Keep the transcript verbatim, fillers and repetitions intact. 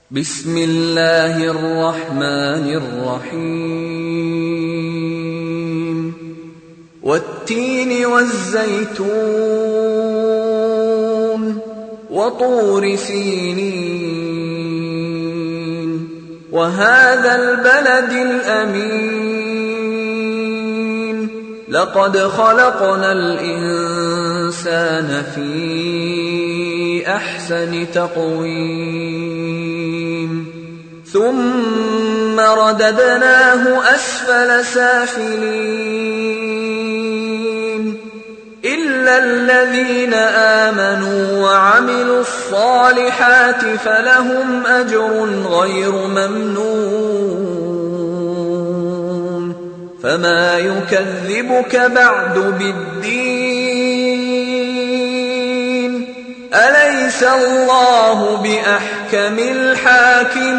بسم الله الرحمن الرحيم والتين والزيتون وطور سينين وهذا البلد الأمين لقد خلقنا الإنسان في أحسن تقويم ثم رددناه أسفل سافلين إلا الذين آمنوا وعملوا الصالحات فلهم أجر غير ممنون فما يكذبك بعد بالدين أليس الله بأحكم الحاكمين